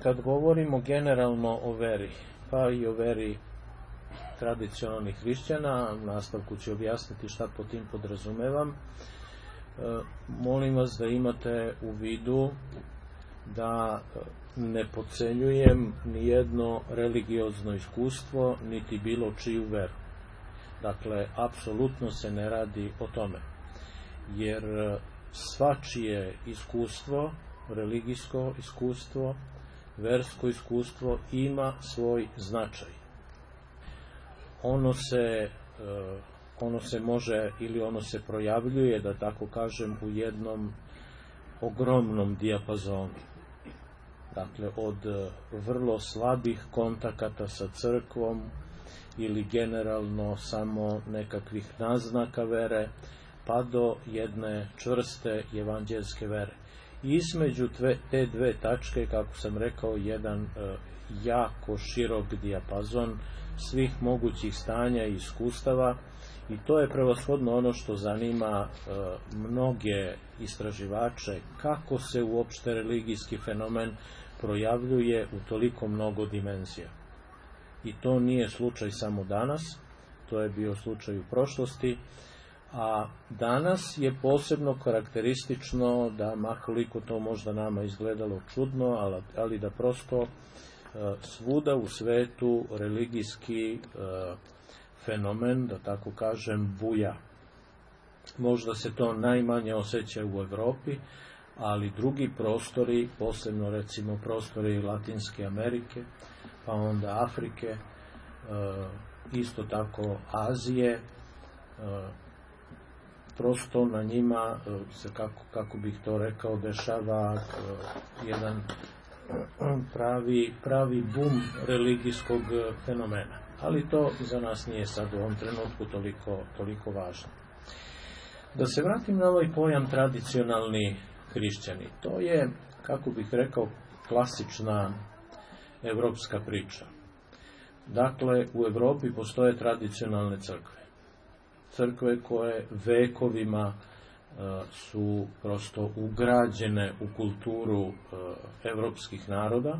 kad govorimo generalno o veri, pa i o veri tradicionalnih hrišćana, u nastavku ću objasniti šta po tim podrazumevam, molim vas da imate u vidu da ne podcenjujem nijedno religiozno iskustvo, niti bilo čiju veru. Dakle, apsolutno se ne radi o tome. Jer svačije iskustvo, religijsko iskustvo, versko iskustvo ima svoj značaj. Ono se može ili ono se projavljuje, da tako kažem, u jednom ogromnom dijapazonu. Dakle, od vrlo slabih kontakata sa crkvom ili generalno samo nekakvih naznaka vere, pa do jedne čvrste evanđelske vere. I između te dve tačke, kako sam rekao, jedan jako širok dijapazon svih mogućih stanja i iskustava, i to je prevashodno ono što zanima mnoge istraživače, kako se uopšte religijski fenomen projavljuje u toliko mnogo dimenzija. I to nije slučaj samo danas, to je bio slučaj u prošlosti, a danas je posebno karakteristično da, makoliko to možda nama izgledalo čudno, ali da prosto svuda u svetu religijski fenomen, da tako kažem, buja. Možda se to najmanje osjeća u Evropi, ali drugi prostori, posebno recimo prostori Latinske Amerike, pa onda Afrike, isto tako Azije, prosto na njima se, kako bih to rekao, dešava jedan pravi bum religijskog fenomena. Ali to za nas nije sad u ovom trenutku toliko važno. Da se vratim na ovaj pojam tradicionalni hrišćani. To je, kako bih rekao, klasična evropska priča. Dakle, u Evropi postoje tradicionalne crkve. Crkve koje vekovima su prosto ugrađene u kulturu evropskih naroda.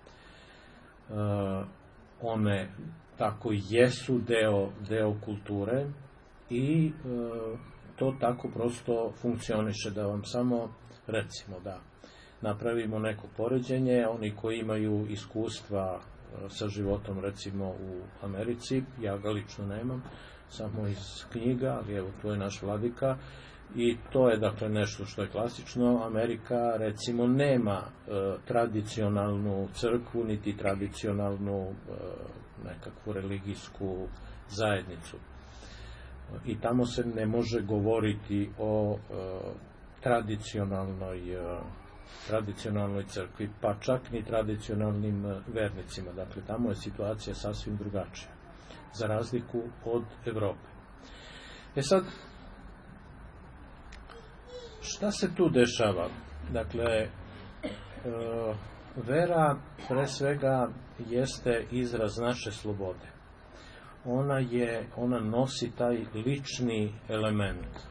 One tako jesu deo kulture i to tako prosto funkcioniše. Da vam samo recimo da napravimo neko poređenje, oni koji imaju iskustva sa životom recimo u Americi, ja ga lično nemam, samo iz knjiga, ali evo to je naš vladika, i to je dakle nešto što je klasično. Amerika recimo nema tradicionalnu crkvu niti tradicionalnu nekakvu religijsku zajednicu, i tamo se ne može govoriti o tradicionalnoj crkvi, pa čak ni tradicionalnim vernicima. Dakle, tamo je situacija sasvim drugačija, za razliku od Evrope. Sad, šta se tu dešava? Dakle, vera pre svega jeste izraz naše slobode. Ona nosi taj lični element.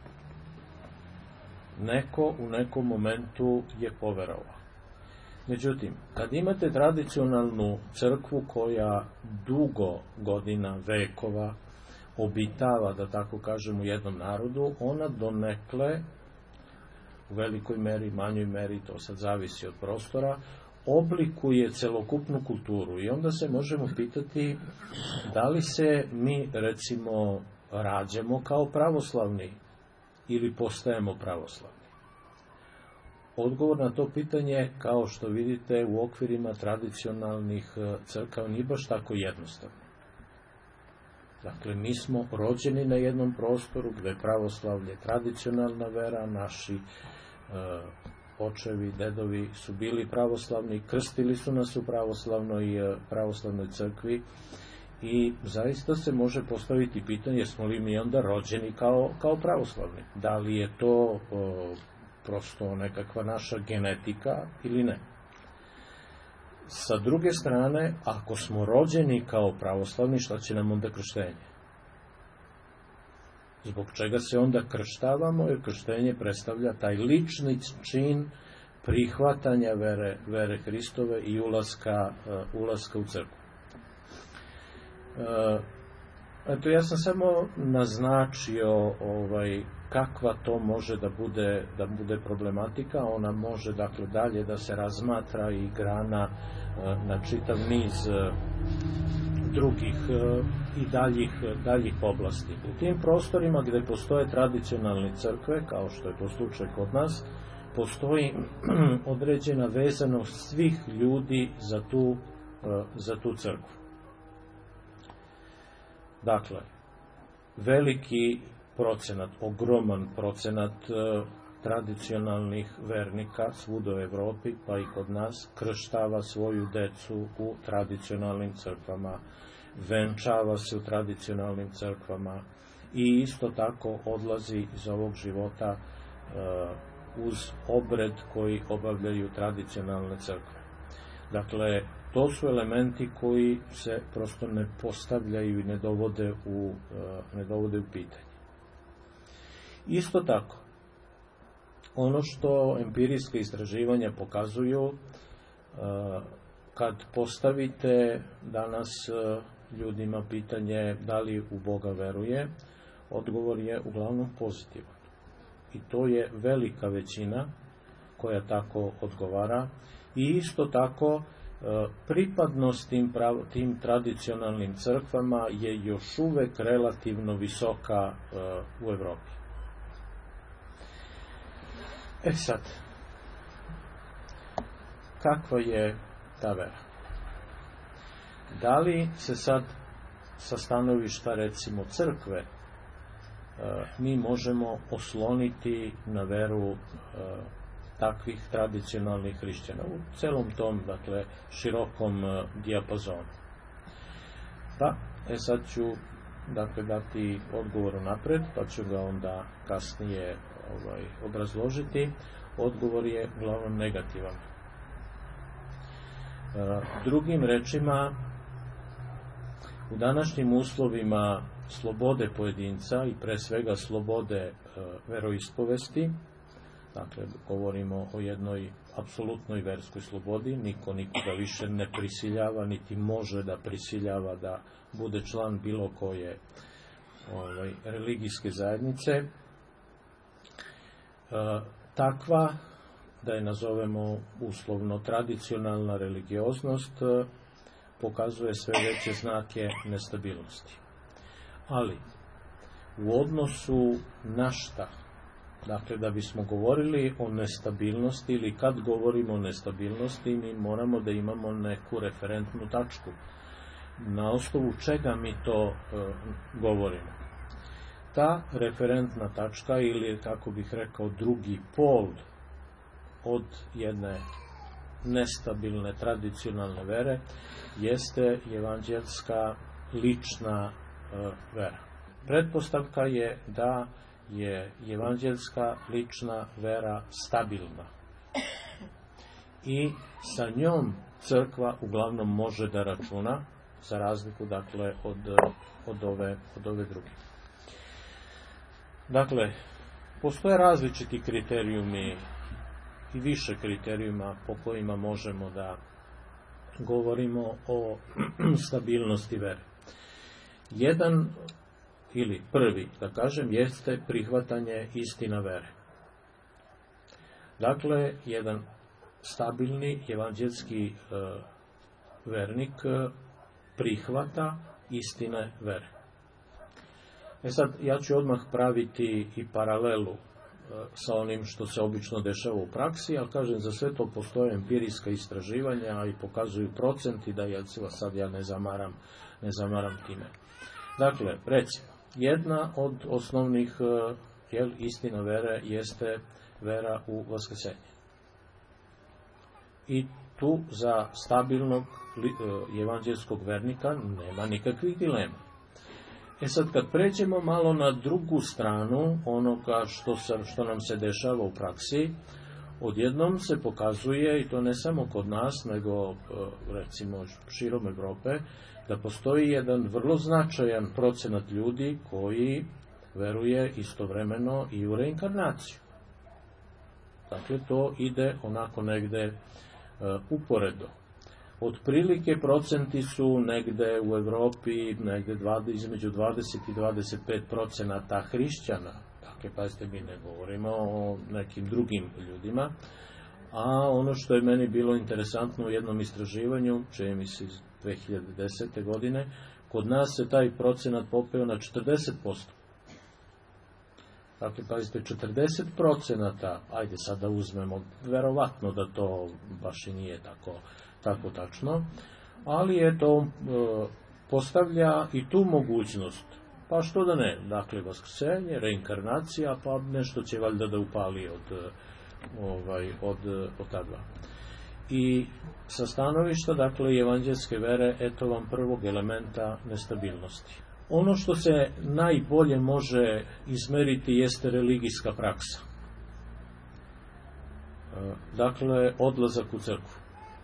Neko u nekom momentu je poverovao. Međutim, kad imate tradicionalnu crkvu koja dugo godina, vekova, obitava, da tako kažem, u jednom narodu, ona donekle, u velikoj meri, manjoj meri, to sad zavisi od prostora, oblikuje celokupnu kulturu. I onda se možemo pitati da li se mi, recimo, rađamo kao pravoslavni ili postajemo pravoslavni. Odgovor na to pitanje, kao što vidite, u okvirima tradicionalnih crkava nije baš tako jednostavno. Dakle, mi smo rođeni na jednom prostoru gde je pravoslavlje tradicionalna vera, naši očevi, dedovi su bili pravoslavni, krstili su nas u pravoslavnoj crkvi, i zaista se može postaviti pitanje, jesmo li mi onda rođeni kao pravoslavni? Da li je to prosto nekakva naša genetika ili ne? Sa druge strane, ako smo rođeni kao pravoslavni, šta će nam onda krštenje? Zbog čega se onda krštavamo? Jer krštenje predstavlja taj lični čin prihvatanja vere Hristove i ulaska u crkvu. Eto, ja sam samo naznačio kakva to može da bude problematika. Ona može, dakle, dalje da se razmatra i grana na čitav niz drugih i daljih oblasti. U tim prostorima gdje postoje tradicionalne crkve, kao što je to slučaj kod nas, postoji određena vezanost svih ljudi za tu crkvu. Dakle, veliki procenat, ogroman procenat tradicionalnih vernika svuda u Evropi, pa i kod nas, krštava svoju decu u tradicionalnim crkvama, venčava se u tradicionalnim crkvama i isto tako odlazi iz ovog života uz obred koji obavljaju tradicionalne crkve. Dakle, to su elementi koji se prosto ne postavljaju i ne dovode u pitanje. Isto tako, ono što empirijska istraživanja pokazuju, kad postavite danas ljudima pitanje da li u Boga veruje, odgovor je uglavnom pozitivan. I to je velika većina koja tako odgovara. I isto tako, pripadnost tim tradicionalnim crkvama je još uvek relativno visoka u Evropi. Sad, kakva je ta vera? Da li se sad sa stanovišta, recimo, crkve mi možemo osloniti na veru takvih tradicionalnih hrišćana u celom tom, dakle, širokom dijapazonu? Da, sad ću, dakle, dati odgovor napred, pa ću ga onda kasnije obrazložiti. Odgovor je uglavnom negativan. Drugim rečima, u današnjim uslovima slobode pojedinca i pre svega slobode veroispovesti, dakle, govorimo o jednoj apsolutnoj verskoj slobodi, niko nikoga više ne prisiljava, niti može da prisiljava da bude član bilo koje religijske zajednice. Takva, da je nazovemo uslovno tradicionalna religioznost, pokazuje sve veće znake nestabilnosti. Ali, u odnosu na šta? Dakle, da bismo govorili o nestabilnosti, ili kad govorimo o nestabilnosti, mi moramo da imamo neku referentnu tačku. Na osnovu čega mi to govorimo? Ta referentna tačka, ili, kako bih rekao, drugi pol od jedne nestabilne tradicionalne vere, jeste evanđelska lična vera. Pretpostavka je da je evanđelska lična vera stabilna i sa njom crkva uglavnom može da računa, za razliku, dakle, od ove druge. Dakle, postoje različiti kriterijumi i više kriterijuma po kojima možemo da govorimo o stabilnosti vere. Jedan, ili prvi, da kažem, jeste prihvatanje istina vere. Dakle, jedan stabilni evanđelski vernik prihvata istine vere. Sad, ja ću odmah praviti i paralelu sa onim što se obično dešava u praksi, ali kažem, za sve to postoje empirijska istraživanja i pokazuju procenti, da sad ja ne zamaram time. Dakle, recimo, jedna od osnovnih istina vere jeste vera u vaskrsenje. I tu za stabilnog evanđelskog vernika nema nikakvih dilema. Sad, kad pređemo malo na drugu stranu onoga što nam se dešava u praksi, odjednom se pokazuje, i to ne samo kod nas, nego recimo širom Evrope, da postoji jedan vrlo značajan procenat ljudi koji veruje istovremeno i u reinkarnaciju. Dakle, to ide onako negde uporedo. Otprilike procenti su negde u Evropi negde između 20 i 25% hrišćana. Dakle, pazite, mi ne govorimo o nekim drugim ljudima. A ono što je meni bilo interesantno u jednom istraživanju, čini mi se iz 2010. godine, kod nas se taj procenat popeo na 40%. Dakle, pazite, 40%, ajde sad da uzmemo, verovatno da to baš i nije tako tačno, ali je to postavlja i tu mogućnost, pa što da ne, dakle, vaskrsenje, reinkarnacija, pa nešto će valjda da upali od ta dva. I sa stanovišta, dakle, evanđelske vere, eto vam prvog elementa nestabilnosti. Ono što se najbolje može izmeriti jeste religijska praksa. Dakle, odlazak u crkvu.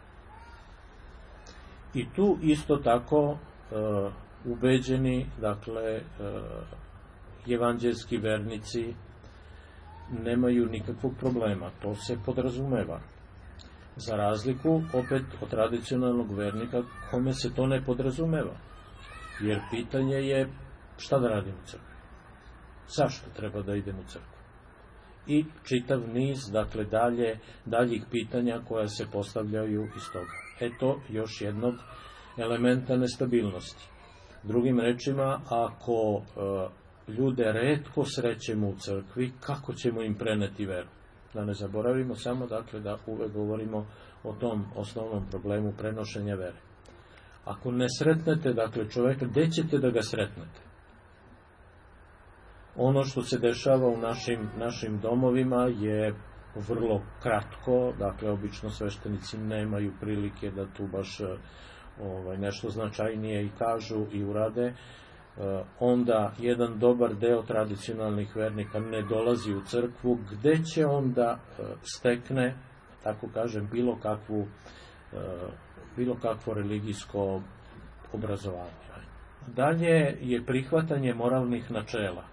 I tu isto tako ubeđeni, dakle, evanđelski vernici nemaju nikakvog problema. To se podrazumeva. Za razliku, opet, od tradicionalnog vernika, kome se to ne podrazumeva. Jer pitanje je šta da radim u crkvi? Zašto treba da idem u crkvu? I čitav niz, dakle, daljih pitanja koja se postavljaju iz toga. Eto još jednog elementa nestabilnosti. Drugim rečima, ako ljude retko srećemo u crkvi, kako ćemo im preneti veru? Da ne zaboravimo samo, dakle, da uvek govorimo o tom osnovnom problemu prenošenja vere. Ako ne sretnete, dakle, čoveka, gde ćete da ga sretnete? Ono što se dešava u našim domovima je vrlo kratko, dakle, obično sveštenici nemaju prilike da tu baš nešto značajnije i kažu i urade. Onda jedan dobar deo tradicionalnih vernika ne dolazi u crkvu, gde će onda stekne, tako kažem, bilo kakvo religijsko obrazovanje. Dalje je prihvatanje moralnih načela.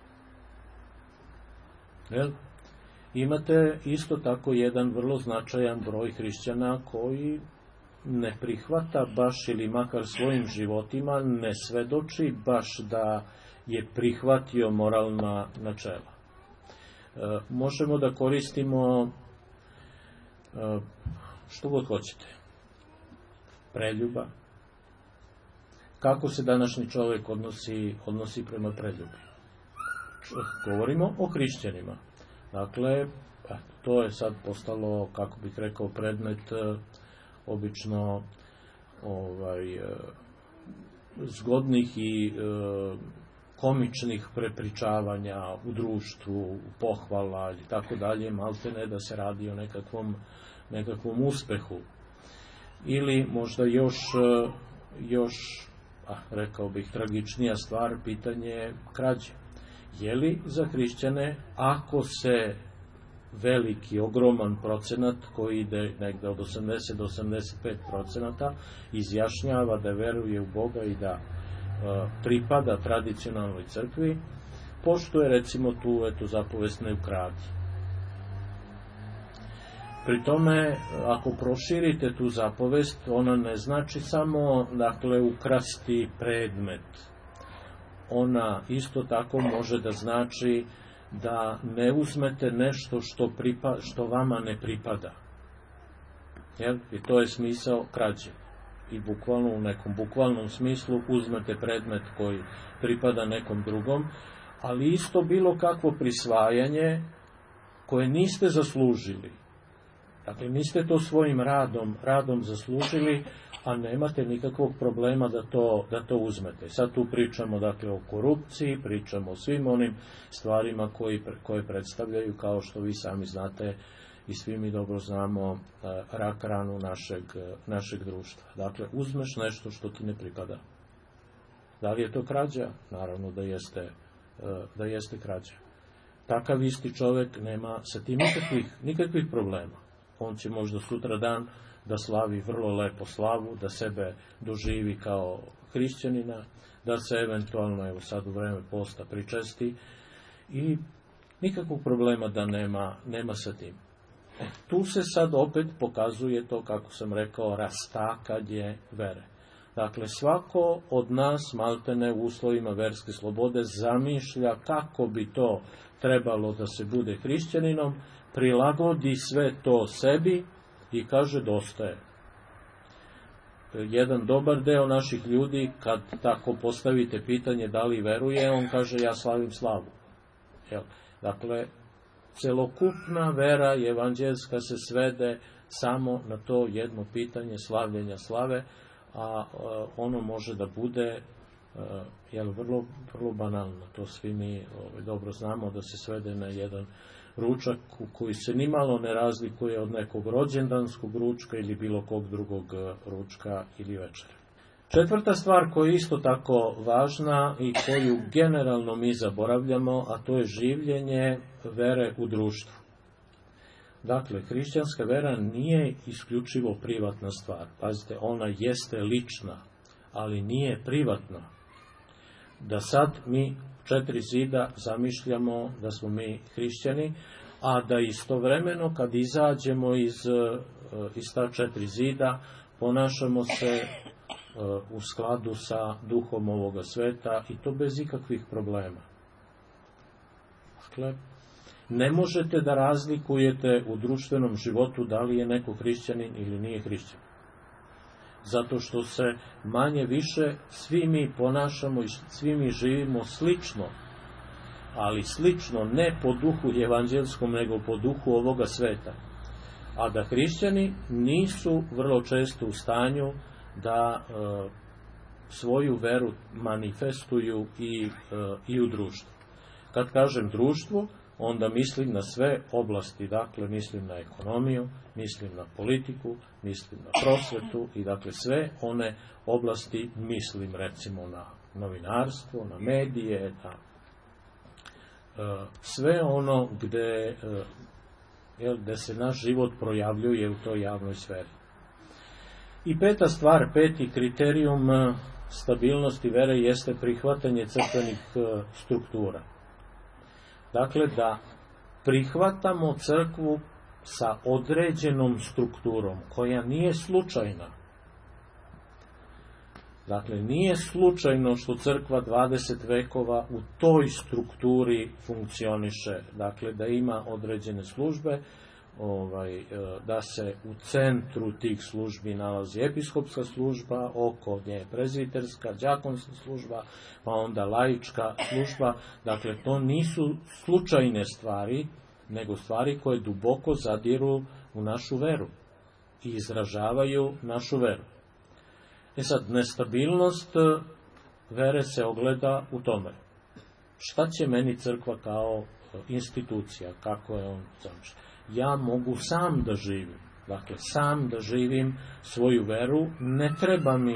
Imate isto tako jedan vrlo značajan broj hrišćana koji ne prihvata baš ili makar svojim životima ne svedoči baš da je prihvatio moralna načela. Možemo da koristimo što god hoćete. Preljuba. Kako se današnji čovjek odnosi prema preljubi? Govorimo o hrišćanima. Dakle, to je sad postalo, kako bih rekao, predmet obično zgodnih i komičnih prepričavanja u društvu, pohvala i tako dalje, maltene da se radi o nekakvom uspehu. Ili možda još, rekao bih, tragičnija stvar, pitanje krađe. Je li za hrišćane, ako se veliki, ogroman procenat koji ide negde od 80 do 85% izjašnjava da veruje u Boga i da pripada tradicionalnoj crkvi, poštuje recimo tu zapovest ne ukradi. Pri tome, ako proširite tu zapovest, ona ne znači samo, dakle, ukrasti predmet. Ona isto tako može da znači da ne uzmete nešto što vama ne pripada. I to je smisao krađe. I bukvalno, u nekom bukvalnom smislu, uzmete predmet koji pripada nekom drugom, ali isto bilo kakvo prisvajanje koje niste zaslužili. Dakle, niste to svojim radom zaslužili, a nemate nikakvog problema da to uzmete. Sad tu pričamo, dakle, o korupciji, pričamo o svim onim stvarima koje predstavljaju, kao što vi sami znate i svi mi dobro znamo, rak ranu našeg društva. Dakle, uzmeš nešto što ti ne pripada. Da li je to krađa? Naravno da jeste krađa. Takav isti čovjek nema sa tim nikakvih problema. On će možda sutradan da slavi vrlo lepo slavu, da sebe doživi kao hrišćanina, da se eventualno, evo sad u vreme posta, pričesti i nikakvog problema da nema sa tim. Tu se sad opet pokazuje to, kako sam rekao, rastakanje vere. Dakle, svako od nas, maltene u uslovima verske slobode, zamišlja kako bi to trebalo da se bude hrišćaninom, prilagodi sve to sebi i kaže dosta je. Jedan dobar deo naših ljudi, kad tako postavite pitanje da li veruje, on kaže ja slavim slavu. Dakle, celokupna vera evanđelska se svede samo na to jedno pitanje slavljenja slave, a ono može da bude vrlo, vrlo banalno. To svi mi dobro znamo, da se svede na jedan ručak koji se nimalo ne razlikuje od nekog rođendanskog ručka ili bilo kog drugog ručka ili večere. Četvrta stvar koja je isto tako važna i koju generalno mi zaboravljamo, a to je življenje vere u društvu. Dakle, hrišćanska vera nije isključivo privatna stvar. Pazite, ona jeste lična, ali nije privatna. Da sad mi 4 zida zamišljamo da smo mi hrišćani, a da istovremeno kad izađemo iz ta 4 zida ponašamo se u skladu sa duhom ovoga sveta i to bez ikakvih problema. Dakle, ne možete da razlikujete u društvenom životu da li je neko hrišćanin ili nije hrišćanin. Zato što se manje više svi mi ponašamo i svi mi živimo slično, ali slično ne po duhu evanđelskom, nego po duhu ovoga sveta. A da hrišćani nisu vrlo često u stanju da svoju veru manifestuju i u društvu. Kad kažem društvu, onda mislim na sve oblasti, dakle mislim na ekonomiju, mislim na politiku, mislim na prosvetu i dakle sve one oblasti, mislim recimo na novinarstvo, na medije, na sve ono gde se naš život projavljuje u toj javnoj sferi. I peta stvar, peti kriterijum stabilnosti vere jeste prihvatanje crkvenih struktura. Dakle, da prihvatamo crkvu sa određenom strukturom, koja nije slučajna. Dakle, nije slučajno što crkva 20 vekova u toj strukturi funkcioniše. Dakle, da ima određene službe, da se u centru tih službi nalazi episkopska služba, oko nje prezbiterska, đakonska služba, pa onda laička služba. Dakle, to nisu slučajne stvari, nego stvari koje duboko zadiru u našu veru i izražavaju našu veru. Sad, nestabilnost vere se ogleda u tome. Šta će meni crkva kao institucija, kako je on zamišljen? Ja mogu sam da živim. Dakle, sam da živim svoju veru, ne treba mi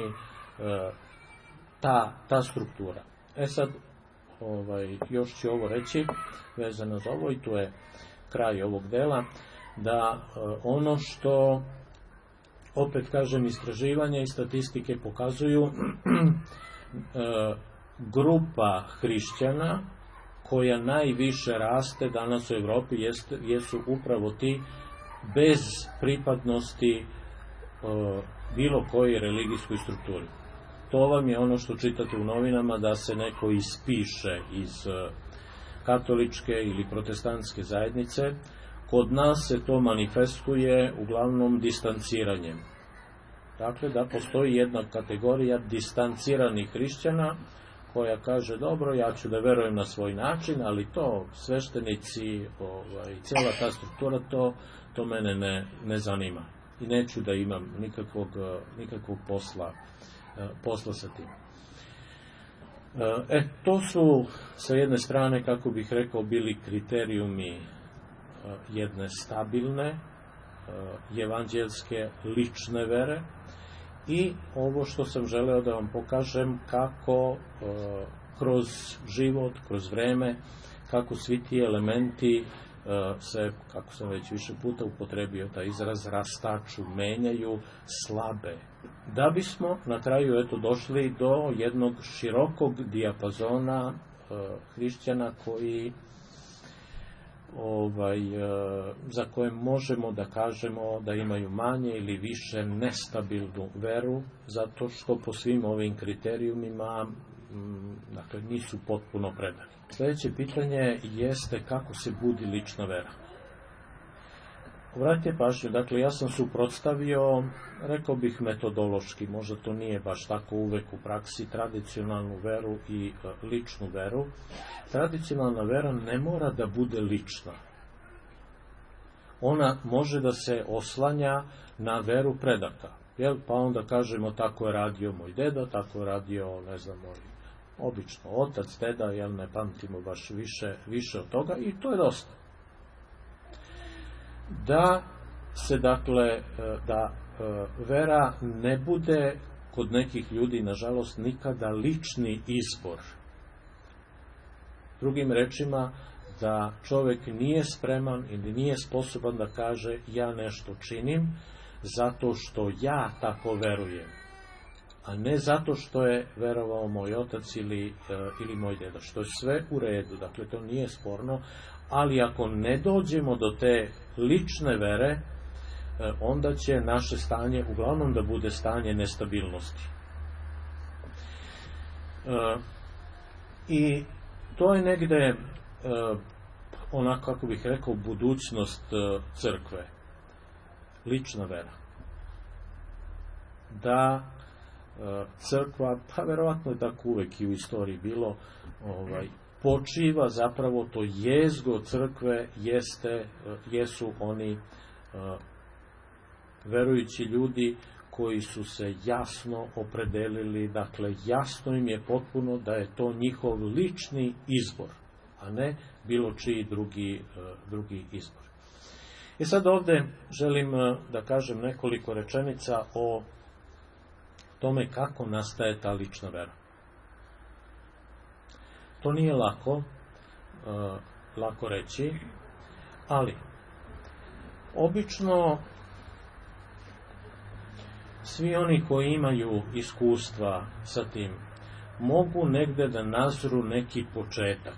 ta struktura. Sad, još ću ovo reći, vezano za ovo, i tu je kraj ovog dela, da ono što, opet kažem, istraživanja i statistike pokazuju, grupa hrišćana koja najviše raste danas u Evropi jesu upravo ti bez pripadnosti bilo kojoj religijskoj strukturi. To vam je ono što čitate u novinama, da se neko ispiše iz katoličke ili protestantske zajednice. Kod nas se to manifestuje uglavnom distanciranjem. Dakle, da postoji jedna kategorija distanciranih hrišćana koja kaže, dobro, ja ću da verujem na svoj način, ali to sveštenici, cijela ta struktura, to mene ne zanima. I neću da imam nikakvog posla sa tim. To su, sa jedne strane, kako bih rekao, bili kriterijumi jedne stabilne, evanđelske, lične vere, i ovo što sam želeo da vam pokažem, kako kroz život, kroz vreme, kako svi ti elementi se, kako sam već više puta upotrebio taj izraz, rastaču, menjaju, slabe. Da bismo na kraju došli do jednog širokog dijapazona hrišćana koji za koje možemo da kažemo da imaju manje ili više nestabilnu veru, zato što po svim ovim kriterijumima dakle, nisu potpuno predani. Sljedeće pitanje jeste kako se budi lična vera. Obratite pažnju, dakle, ja sam suprotstavio, rekao bih metodološki, možda to nije baš tako uvek u praksi, tradicionalnu veru i ličnu veru. Tradicionalna vera ne mora da bude lična. Ona može da se oslanja na veru predaka. Pa onda kažemo, tako je radio moj deda, tako je radio, ne znam, moj obično otac, deda, ne pamtimo baš više od toga i to je dosta. Da se, dakle, da vera ne bude kod nekih ljudi, nažalost, nikada lični izbor. Drugim rečima, da čovjek nije spreman ili nije sposoban da kaže ja nešto činim zato što ja tako verujem, a ne zato što je verovao moj otac ili moj deda, što je sve u redu, dakle to nije sporno, ali ako ne dođemo do te lične vere, onda će naše stanje uglavnom da bude stanje nestabilnosti. I to je negde onako, kako bih rekao, budućnost crkve. Lična vera. Da crkva, pa verovatno je tako uvek i u istoriji bilo, počiva zapravo to jezgo crkve jesu oni verujući ljudi koji su se jasno opredelili, dakle jasno im je potpuno da je to njihov lični izbor, a ne bilo čiji drugi izbor. I sad ovdje želim da kažem nekoliko rečenica o tome kako nastaje ta lična vera. To nije lako reći, ali obično svi oni koji imaju iskustva sa tim mogu negde da nazru neki početak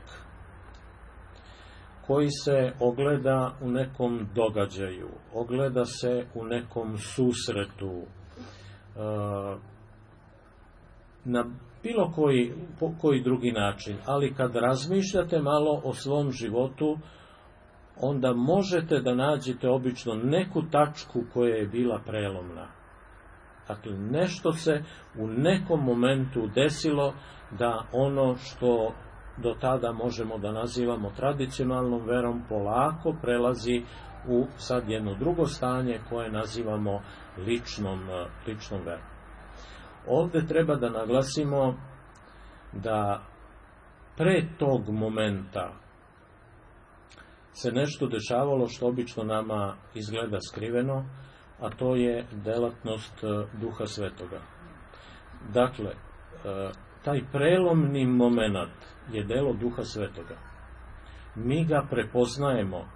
koji se ogleda u nekom događaju, ogleda se u nekom susretu, na bilo koji drugi način, ali kad razmišljate malo o svom životu, onda možete da nađete obično neku tačku koja je bila prelomna. Dakle, nešto se u nekom momentu desilo da ono što do tada možemo da nazivamo tradicionalnom verom polako prelazi u sad jedno drugo stanje koje nazivamo ličnom verom. Ovdje treba da naglasimo da pre tog momenta se nešto dešavalo što obično nama izgleda skriveno, a to je delatnost Duha Svetoga. Dakle, taj prelomni moment je delo Duha Svetoga. Mi ga prepoznajemo,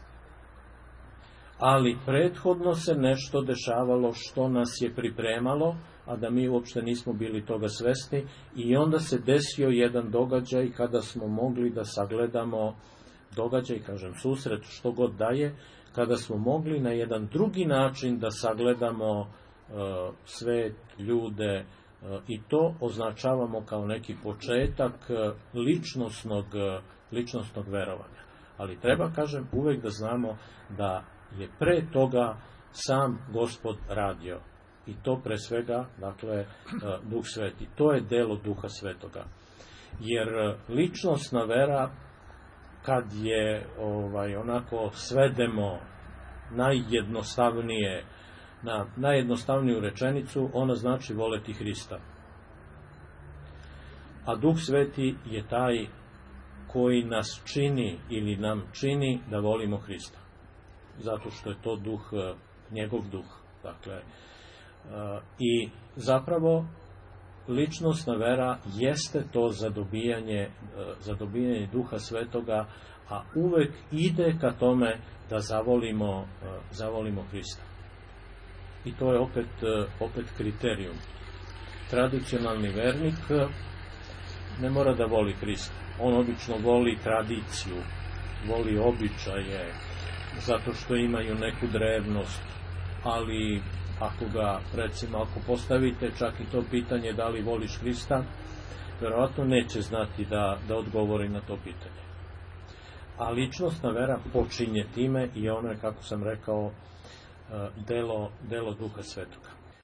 ali prethodno se nešto dešavalo što nas je pripremalo, a da mi uopšte nismo bili toga svesni, i onda se desio jedan događaj kada smo mogli da sagledamo događaj, kažem susret, što god daje, kada smo mogli na jedan drugi način da sagledamo svet, ljude, i to označavamo kao neki početak ličnosnog verovanja. Ali treba, kažem, uvek da znamo da je pre toga sam Gospod radio. I to pre svega, dakle, Duh Sveti. To je delo Duha Svetoga. Jer ličnosna vera, kad je onako svedemo najjednostavnije, na najjednostavniju rečenicu, ona znači voleti Hrista. A Duh Sveti je taj koji nas čini ili nam čini da volimo Hrista. Zato što je to duh, njegov duh. Dakle, i zapravo ličnosna vera jeste to zadobijanje Duha Svetoga, a uvek ide ka tome da zavolimo Hrista. I to je opet kriterijum. Tradicionalni vernik ne mora da voli Hrista. On obično voli tradiciju. voli običaje, zato što imaju neku drevnost, ali ako postavite čak i to pitanje da li voliš Hrista, verovatno neće znati da odgovori na to pitanje. A ličnosna vera počinje time i ono je, kako sam rekao, delo Duha Svetoga.